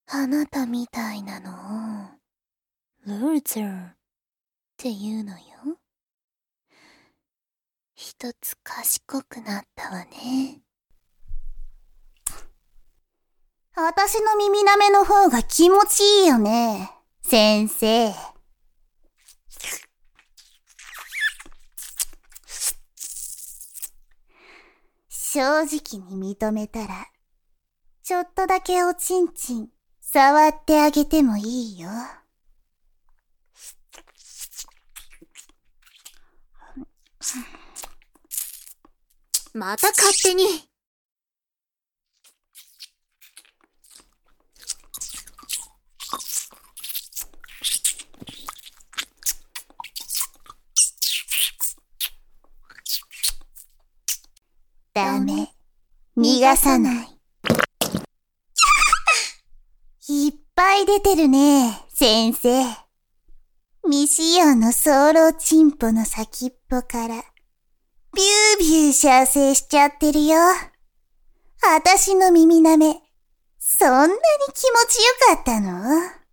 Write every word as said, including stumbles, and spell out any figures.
あなたみたいなのを、ルーザーって言うのよ。一つ賢くなったわね。 私の耳舐めの方が気持ちいいよね、先生。正直に認めたら、ちょっとだけおちんちん触ってあげてもいいよ。 また勝手に。 ダメ。逃がさない。いっぱい出てるね、先生。未使用のソーロチンポの先っぽから、ビュービュー射精しちゃってるよ。あたしの耳舐め、そんなに気持ちよかったの？